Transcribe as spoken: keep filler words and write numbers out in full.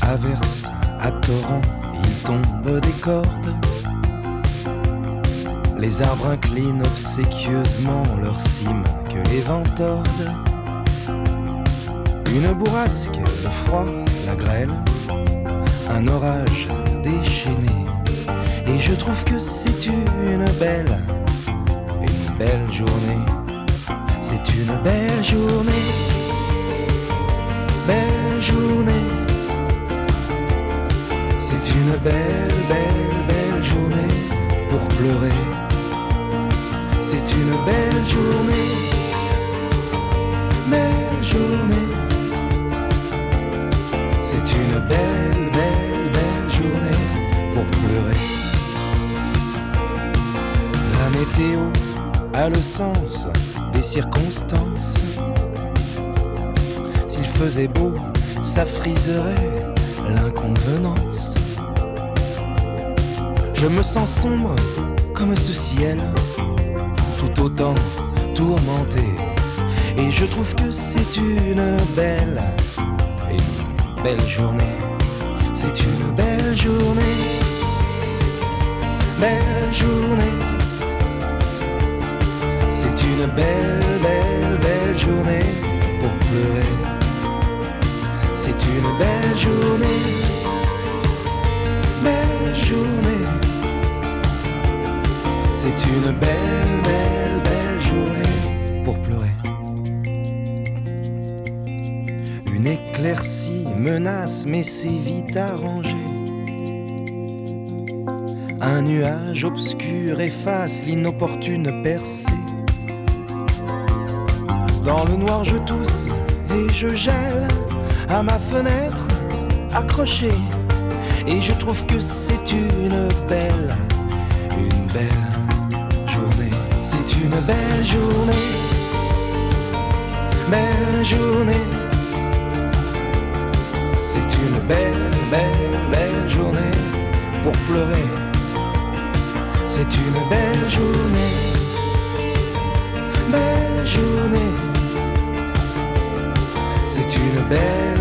averse à torrent, il tombe des cordes. Les arbres inclinent obséquieusement leurs cimes que les vents tordent. Une bourrasque, le froid, la grêle, un orage déchaîné. Et je trouve que c'est une belle, une belle journée. C'est une belle journée, belle journée. C'est une belle, belle, belle journée pour pleurer. C'est une belle journée, belle journée. C'est une belle, belle, belle journée pour pleurer. La météo a le sens des circonstances. S'il faisait beau, ça friserait l'inconvenance. Je me sens sombre comme ce ciel, tout autant tourmenté. Et je trouve que c'est une belle, une belle journée. C'est une belle journée, belle journée. C'est une belle, belle, belle journée pour pleurer. C'est une belle journée, belle journée. C'est une belle, belle, belle journée pour pleurer. Une éclaircie menace mais c'est vite arrangé. Un nuage obscur efface l'inopportune percée. Dans le noir je tousse et je gèle à ma fenêtre accrochée. Et je trouve que c'est une belle, une belle journée. C'est une belle journée, belle journée. C'est une belle, belle, belle journée pour pleurer. C'est une belle journée, belle journée. C'est une belle